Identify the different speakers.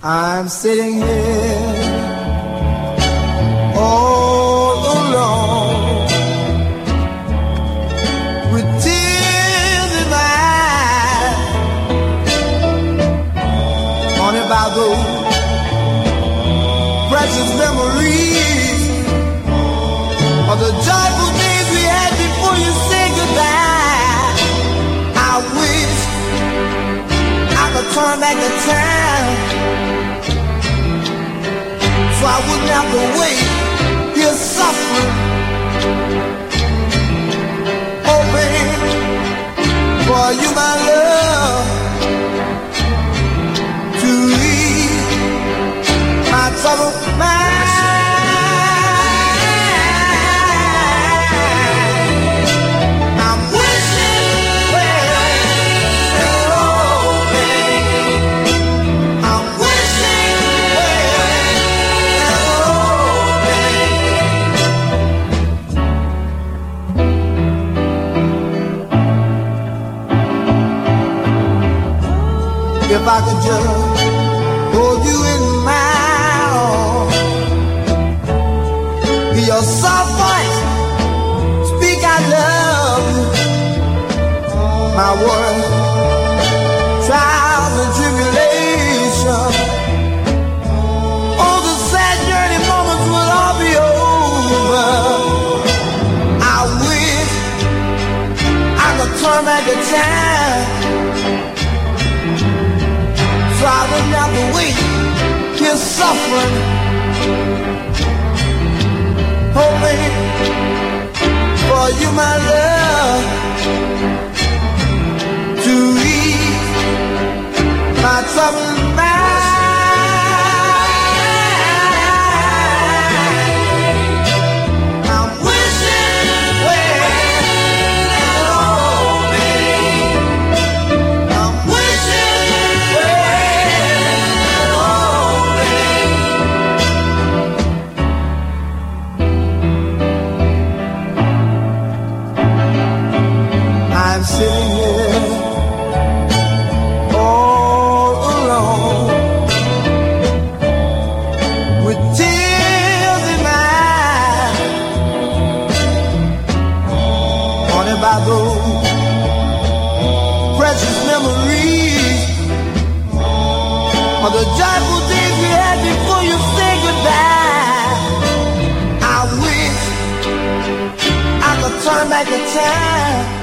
Speaker 1: I'm sitting here all alone with tears in my eyes, haunted by those precious memories of the joyful days we had before you said goodbye. I wish I could turn back the time, so I wouldn't have to wait here suffering, hoping for you, my love, to ease my troubled mind. I'm wishing and hoping, I'm wishing and hoping. If I could just hold you in my arms, hear your soft voice speak, I love you. My worries, trials and tribulations, all the sad journey moments will all be over. I wish I could turn back the time, so I wouldn't have to wait here suffering, hoping for you, my love, to ease my troubled mind. I'm wishing and hoping, I'm wishing and hoping. I'm sitting here all alone with tears in my eyes, haunted by those precious memories of the joyful days we had before you said goodbye. I wish I could turn back the time,